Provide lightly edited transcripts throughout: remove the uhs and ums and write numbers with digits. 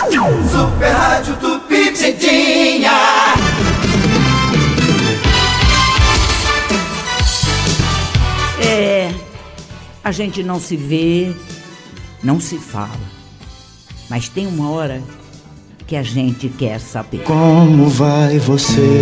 Super Rádio Tupitidinha. A gente não se vê, não se fala, mas tem uma hora que a gente quer saber. Como vai você?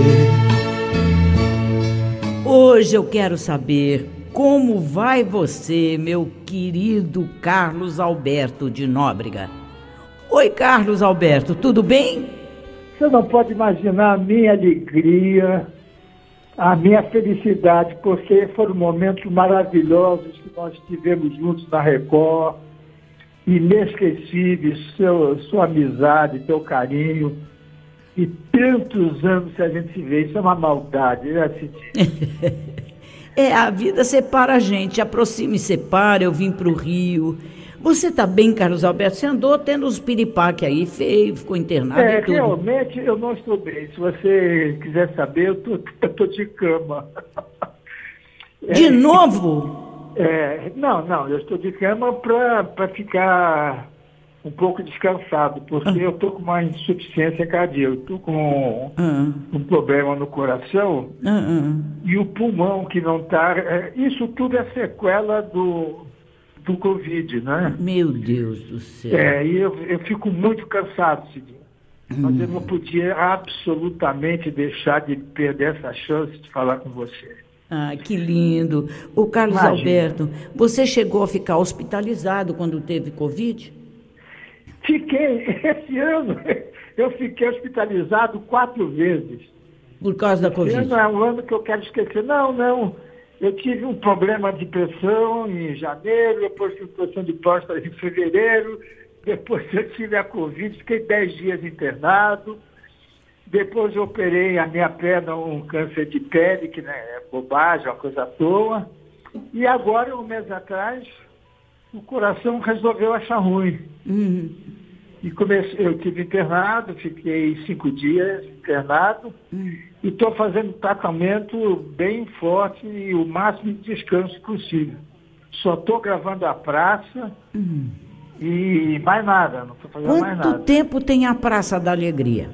Hoje eu quero saber como vai você, meu querido Carlos Alberto de Nóbrega. Oi, Carlos Alberto, tudo bem? Você não pode imaginar a minha alegria, a minha felicidade, porque foram momentos maravilhosos que nós tivemos juntos na Record, inesquecíveis, sua amizade, teu carinho, e tantos anos que a gente se vê, isso é uma maldade, né, Cidinha? A vida separa a gente, aproxima e separa, eu vim para o Rio. Você tá bem, Carlos Alberto? Você andou tendo uns piripaque aí, feio, ficou internado e tudo. Realmente eu não estou bem. Se você quiser saber, eu tô de cama. De novo? Não, eu estou de cama para ficar um pouco descansado, porque eu estou com uma insuficiência cardíaca, eu estou com um problema no coração e o pulmão que não está... isso tudo é sequela do Covid, né? Meu Deus do céu. E eu fico muito cansado, Cidinha. Mas eu não podia absolutamente deixar de perder essa chance de falar com você. Ah, que lindo. O Carlos Imagina. Alberto, você chegou a ficar hospitalizado quando teve Covid? Fiquei, esse ano, eu fiquei hospitalizado 4 vezes. Por causa da Esse Covid? ano é um ano que eu quero esquecer. Não. Eu tive um problema de pressão em janeiro, depois tive pressão de próstata em fevereiro, depois eu tive a Covid, fiquei 10 dias internado, depois eu operei a minha perna, um câncer de pele, que é bobagem, uma coisa à toa, e agora, um mês atrás, o coração resolveu achar ruim. E eu tive internado, fiquei 5 dias internado, e estou fazendo tratamento bem forte e o máximo de descanso possível. Só estou gravando a praça e mais nada, não estou fazendo mais nada. Quanto tempo tem a Praça da Alegria?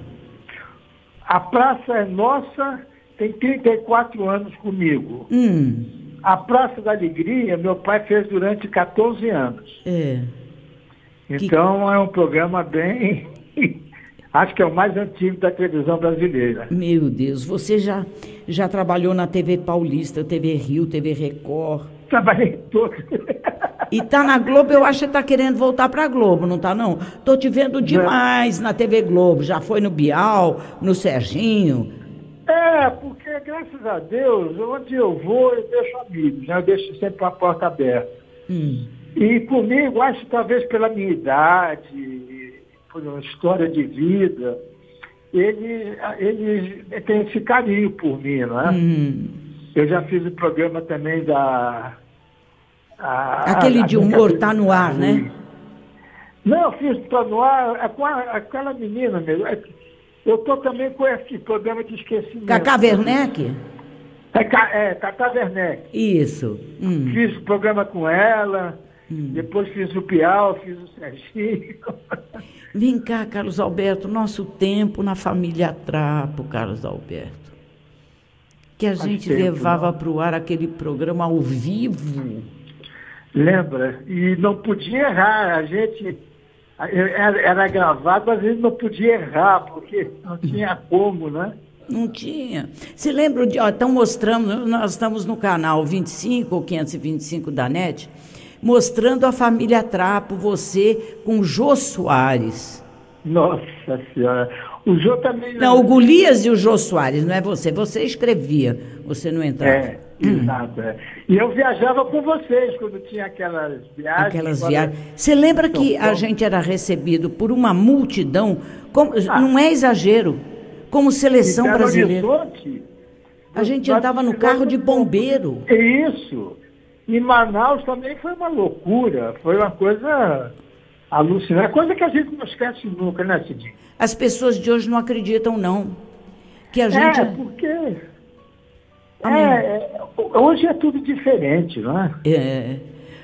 A praça é nossa, tem 34 anos comigo. A Praça da Alegria, meu pai fez durante 14 anos. Então é um programa bem... acho que é o mais antigo da televisão brasileira. Meu Deus, você já trabalhou na TV Paulista, TV Rio, TV Record? Trabalhei todo. E tá na Globo, eu acho que você tá querendo voltar pra Globo, não tá não? Tô te vendo demais na TV Globo, já foi no Bial, no Serginho. Porque graças a Deus, onde eu vou, eu deixo amigos, né? Eu deixo sempre a porta aberta. E comigo, acho que talvez pela minha idade, por uma história de vida, ele tem esse carinho por mim, não é? Eu já fiz o programa também aquele de humor tá no ar, né? Não, eu fiz tá no ar com aquela menina mesmo. Eu estou também com esse programa de esquecimento. Cacá Werneck? Cacá Werneck. Isso. Fiz o programa com ela, depois fiz o Bial, fiz o Serginho. Vem cá, Carlos Alberto, nosso tempo na família Trapo, Carlos Alberto. Que a gente levava para o ar aquele programa ao vivo. Lembra? E não podia errar, a gente... Era gravado, mas a gente não podia errar, porque não tinha como, né? Não tinha. Você lembra de... Estão mostrando, nós estamos no canal 25 ou 525 da NET, mostrando a família Trapo, você com o Jô Soares. Nossa Senhora. O Jô também... Não, o Golias e o Jô Soares, não é você. Você escrevia, você não entrava. Exato. E eu viajava com vocês quando tinha aquelas viagens. Aquelas viagens. Você lembra que a gente era recebido por uma multidão, não é exagero, como seleção brasileira. A gente andava no carro de bombeiro. Isso. E Manaus também foi uma loucura, foi uma coisa alucinante, coisa que a gente não esquece nunca, né, Cidinho? As pessoas de hoje não acreditam, não. Que a gente... porque... hoje é tudo diferente, não é?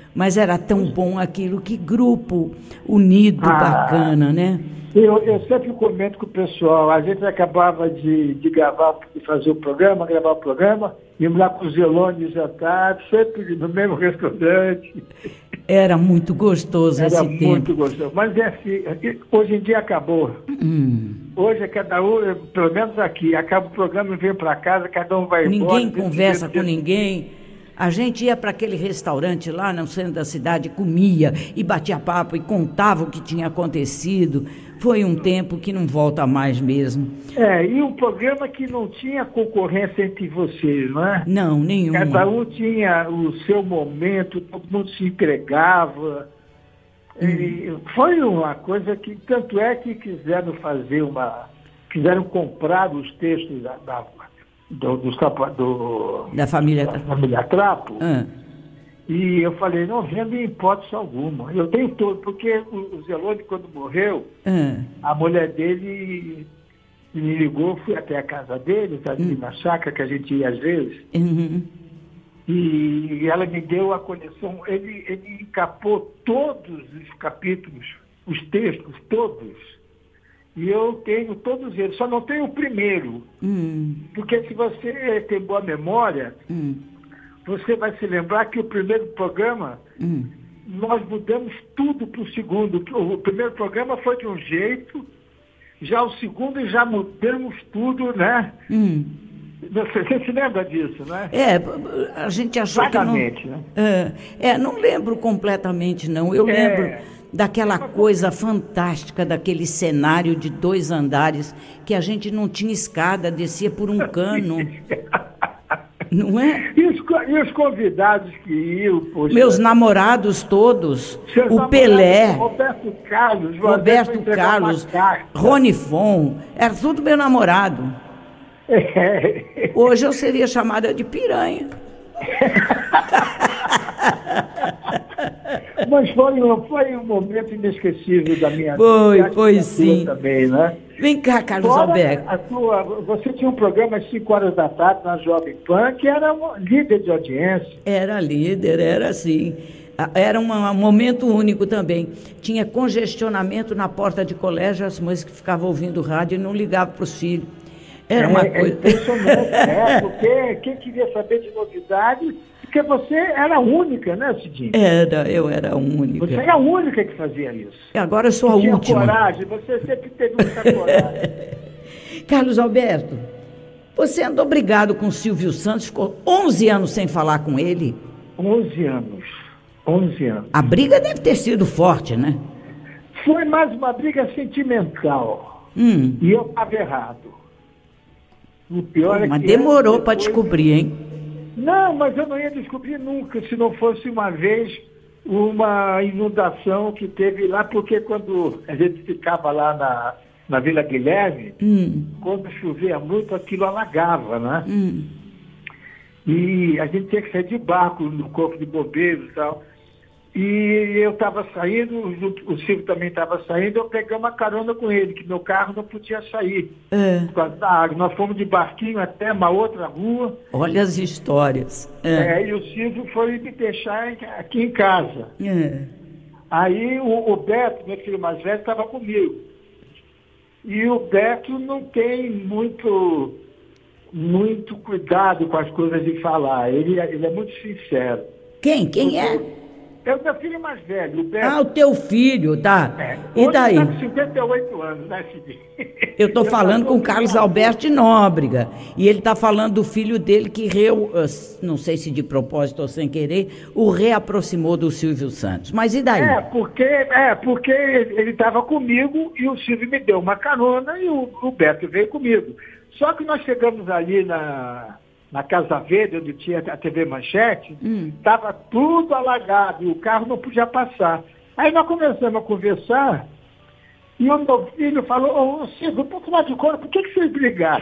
Mas era tão bom aquilo, que grupo unido, bacana, né? Eu sempre comento com o pessoal, a gente acabava de gravar, de fazer o programa, gravar o programa, íamos lá com os Zelone jantar, sempre no mesmo restaurante. Era muito gostoso esse tempo. Era muito gostoso, mas assim, hoje em dia acabou. Hoje é cada um, pelo menos aqui, acaba o programa e vem para casa, cada um vai embora. Ninguém conversa com ninguém. A gente ia para aquele restaurante lá no centro da cidade, comia e batia papo e contava o que tinha acontecido. Foi um tempo que não volta mais mesmo. E um programa que não tinha concorrência entre vocês, não é? Não, nenhum. Cada um tinha o seu momento, todo mundo se entregava. Foi uma coisa que, tanto é que quiseram comprar os textos da família Trapo. E eu falei, não vendo em hipótese alguma. Eu tenho todo, porque o Zelone, quando morreu, a mulher dele me ligou, fui até a casa deles, ali na chácara, que a gente ia às vezes, e ela me deu a coleção. Ele encapou todos os capítulos, os textos, todos. E eu tenho todos eles, só não tenho o primeiro. Porque se você tem boa memória, você vai se lembrar que o primeiro programa, nós mudamos tudo para o segundo. O primeiro programa foi de um jeito, já o segundo já mudamos tudo, né? Você se lembra disso, né? A gente achou vagamente, que não... né? Não lembro completamente, não. Eu lembro daquela coisa fantástica, daquele cenário de 2 andares, que a gente não tinha escada, descia por um cano. Não é? E os convidados que iam... Poxa, meus namorados todos, o Pelé, Roberto Carlos, Rony Fon, era tudo meu namorado. Hoje eu seria chamada de piranha. Mas foi um momento inesquecível da minha vida. Foi sim. Também, né? Vem cá, Carlos Alberto. Você tinha um programa às 5 horas da tarde na Jovem Pan, que era líder de audiência. Era líder, era assim. Era um momento único também. Tinha congestionamento na porta de colégio, as mães que ficavam ouvindo rádio e não ligavam para os filhos. Era uma coisa... impressionante, porque quem queria saber de novidade, porque você era a única, né, Cidinho? Eu era a única. Você era a única que fazia isso. E agora eu sou a última. Tinha coragem, você sempre teve muita coragem. Carlos Alberto, você andou brigado com o Silvio Santos, ficou 11 anos sem falar com ele? 11 anos. A briga deve ter sido forte, né? Foi mais uma briga sentimental. E eu estava errado. O pior mas demorou para descobrir, hein? Não, mas eu não ia descobrir nunca, se não fosse uma vez uma inundação que teve lá, porque quando a gente ficava lá na Vila Guilherme, quando chovia muito, aquilo alagava, né? E a gente tinha que sair de barco no Corpo de Bombeiros e tal. E eu estava saindo, o Silvio também estava saindo, eu peguei uma carona com ele, que meu carro não podia sair por causa da água. Nós fomos de barquinho até uma outra rua. Olha as histórias. E o Silvio foi me deixar aqui em casa. Aí o Beto, meu filho mais velho, estava comigo. E o Beto não tem muito cuidado com as coisas de falar. Ele é muito sincero. Quem é? É o meu filho mais velho, o Beto. O teu filho, tá. E daí? Ele está com 58 anos, né, Cidinho? Eu estou falando com o Carlos Alberto de Nóbrega. E ele está falando do filho dele que, não sei se de propósito ou sem querer, o reaproximou do Silvio Santos. Mas e daí? Porque ele estava comigo e o Silvio me deu uma carona e o Beto veio comigo. Só que nós chegamos ali na Casa Verde, onde tinha a TV Manchete, estava tudo alagado e o carro não podia passar. Aí nós começamos a conversar e o meu filho falou, Silvio, por final de contas, por que vocês brigaram?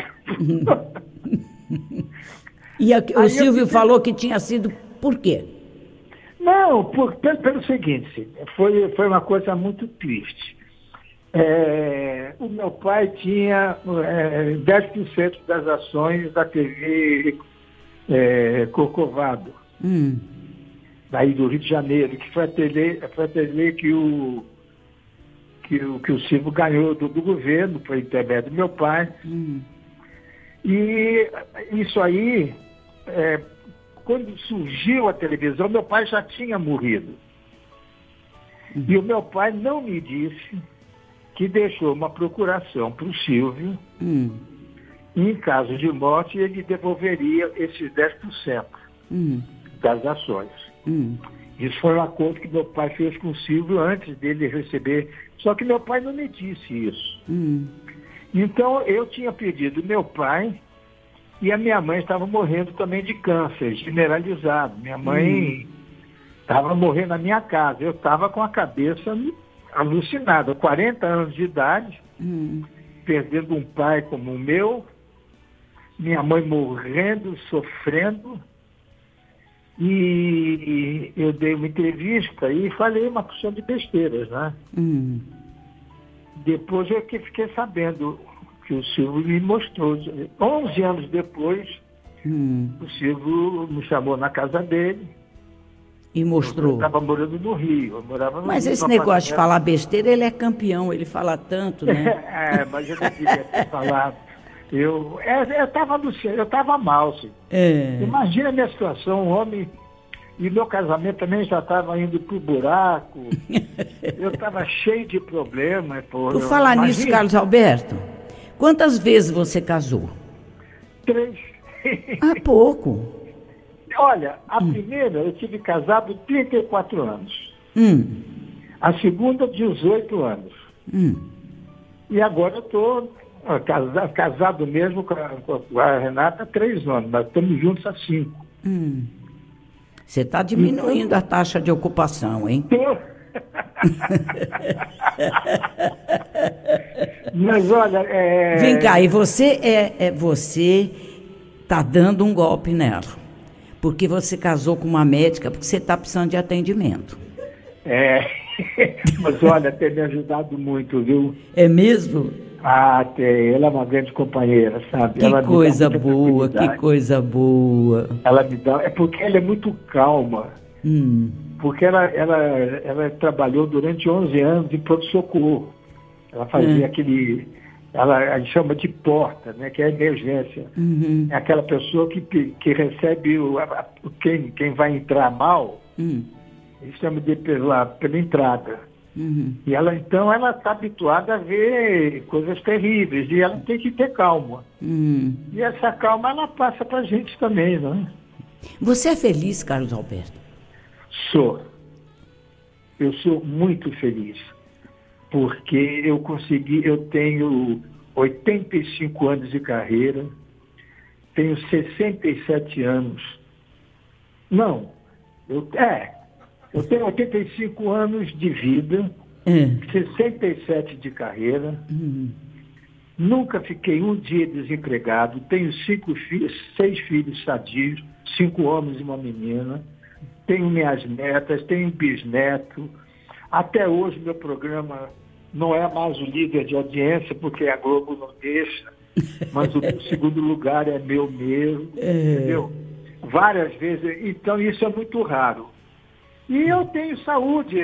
E o Silvio falou que tinha sido por quê? Não, pelo seguinte, foi uma coisa muito triste. O meu pai tinha 10% das ações da TV Corcovado. daí do Rio de Janeiro, que foi ateliê que o Silvio ganhou do governo, por intermédio do meu pai. E isso aí, quando surgiu a televisão, meu pai já tinha morrido. E o meu pai não me disse que deixou uma procuração para o Silvio, e em caso de morte ele devolveria esses 10% das ações. Isso foi um acordo que meu pai fez com o Silvio antes dele receber. Só que meu pai não me disse isso. Então eu tinha pedido meu pai, e a minha mãe estava morrendo também de câncer generalizado. Minha mãe estava morrendo na minha casa. Eu estava com a cabeça alucinada, 40 anos de idade, perdendo um pai como o meu, minha mãe morrendo, sofrendo. E eu dei uma entrevista e falei uma porção de besteiras, né? Depois eu que fiquei sabendo que o Silvio me mostrou. 11 anos depois, o Silvio me chamou na casa dele. E mostrou. Eu estava morando no Rio. Mas Rio, esse negócio de falar besteira, ele é campeão, ele fala tanto, né? Mas eu não devia ter falado. Eu estava mal, assim. Imagina a minha situação, um homem, e meu casamento também já estava indo pro buraco. Eu estava cheio de problemas. Por falar nisso, Carlos Alberto, quantas vezes você casou? 3. Pouco. Olha, a primeira eu tive casado 34 anos. A segunda, 18 anos. E agora eu estou casado mesmo com a Renata há 3 anos, nós estamos juntos há 5. Você está diminuindo a taxa de ocupação, hein? Mas olha, Vem cá, e você está dando um golpe nela, porque você casou com uma médica, porque você está precisando de atendimento. Mas olha, tem me ajudado muito, viu? É mesmo? Ela é uma grande companheira, sabe? Que coisa boa, que coisa boa. Ela me dá, porque ela é muito calma. Porque ela trabalhou durante 11 anos em pronto-socorro. Ela fazia a gente chama de porta, né? Que é emergência. É aquela pessoa que recebe quem vai entrar mal, eles chamam de pela entrada. E ela está habituada a ver coisas terríveis, e ela tem que ter calma. E essa calma ela passa para a gente também, não é? Você é feliz, Carlos Alberto? Sou. Eu sou muito feliz, porque eu tenho 85 anos de carreira, tenho 67 anos. Não, eu tenho 85 anos de vida, 67 de carreira, nunca fiquei um dia desempregado, tenho 6 filhos sadios, 5 homens e uma menina, tenho minhas netas, tenho bisneto. Até hoje meu programa não é mais o líder de audiência, porque a Globo não deixa, mas o segundo lugar é meu mesmo, entendeu? Várias vezes, então isso é muito raro. E eu tenho saúde.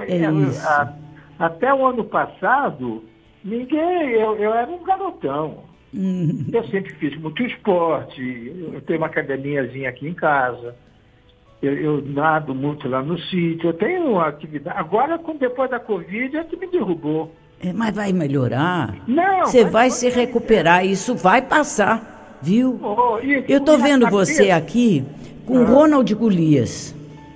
Até o ano passado, eu era um garotão. Eu sempre fiz muito esporte, eu tenho uma academiazinha aqui em casa, eu nado muito lá no sítio, eu tenho uma atividade. Agora, depois da Covid, é que me derrubou. Mas vai melhorar? Não. Você vai se recuperar, isso vai passar, viu? Eu estou vendo você aqui com Ronald Golias.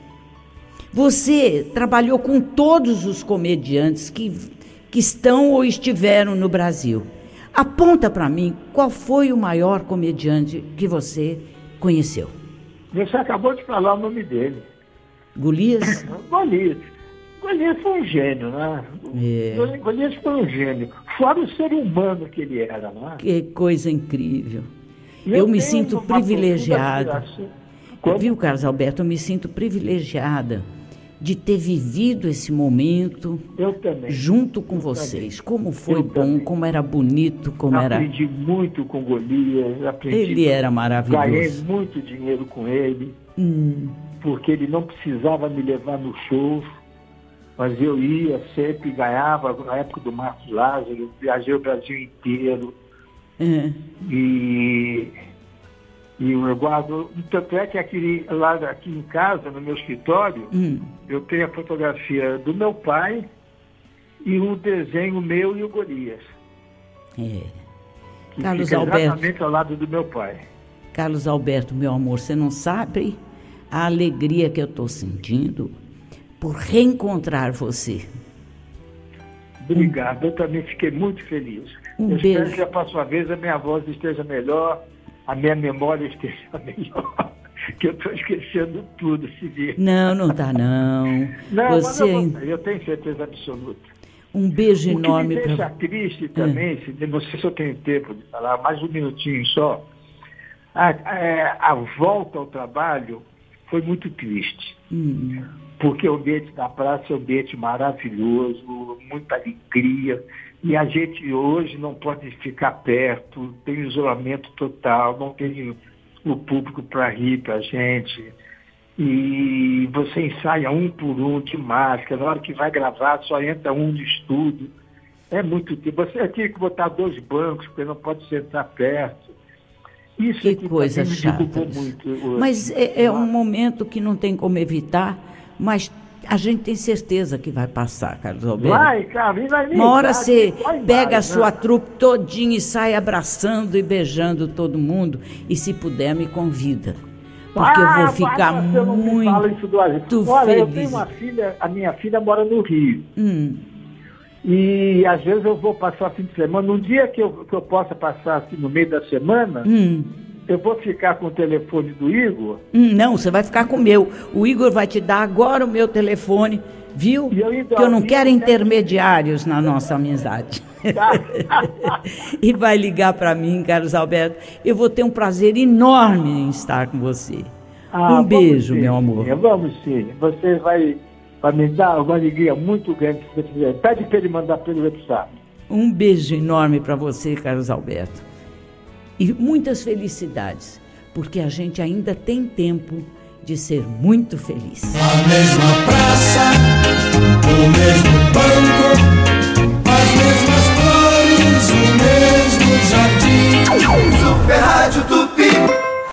Você trabalhou com todos os comediantes que estão ou estiveram no Brasil. Aponta para mim qual foi o maior comediante que você conheceu. Você acabou de falar o nome dele. Golias? Golias. Golias foi um gênio, né? Golias foi um gênio. Fora o ser humano que ele era, né? Que coisa incrível. Eu me sinto privilegiada. Viu, Carlos Alberto? Eu me sinto privilegiada de ter vivido esse momento junto com vocês. Como foi bom, como era bonito, Aprendi muito com Golias. Ele era maravilhoso. Ganhei muito dinheiro com ele. porque ele não precisava me levar no show, mas eu ia sempre, ganhava, na época do Marcos Lázaro, viajei o Brasil inteiro. E eu guardo, tanto é que aqui em casa, no meu escritório, eu tenho a fotografia do meu pai e um desenho meu e o Golias. Que Carlos fica Alberto, exatamente ao lado do meu pai. Carlos Alberto, meu amor, você não sabe a alegria que eu estou sentindo por reencontrar você. Obrigado, eu também fiquei muito feliz. Eu espero que a próxima vez a minha voz esteja melhor, a minha memória esteja melhor, que eu estou esquecendo tudo, se vir. Não está não. Não, você... mas eu tenho certeza absoluta. Um beijo enorme. O que me deixa triste também, não sei se eu tenho tempo de falar, mais um minutinho só, a volta ao trabalho foi muito triste. Porque o ambiente da praça é um ambiente maravilhoso, muita alegria, e a gente hoje não pode ficar perto, tem isolamento total, não tem o público para rir para a gente, e você ensaia um por um de máscara, na hora que vai gravar só entra um de estudo, é muito tempo, você tinha que botar 2 bancos, porque não pode sentar perto. Isso que coisa chata. Mas é um momento que não tem como evitar, mas a gente tem certeza que vai passar, Carlos Alberto. Vai, cara, vai. Uma hora você pega a sua trupe todinha e sai abraçando e beijando todo mundo, e se puder me convida, porque eu vou ficar muito Olha, feliz. eu tenho uma filha, a minha filha mora no Rio. E às vezes eu vou passar fim de semana. Num dia que eu possa passar assim, no meio da semana, eu vou ficar com o telefone do Igor. Não, você vai ficar com o meu. O Igor vai te dar agora o meu telefone, viu? Que eu não quero intermediários na nossa amizade. E vai ligar para mim, Carlos Alberto. Eu vou ter um prazer enorme em estar com você. Um beijo, meu amor. Vamos sim. Você vai me dar uma alegria muito grande se você quiser. Pede para ele mandar pelo WhatsApp. Um beijo enorme para você, Carlos Alberto. E muitas felicidades, porque a gente ainda tem tempo de ser muito feliz. Na mesma praça,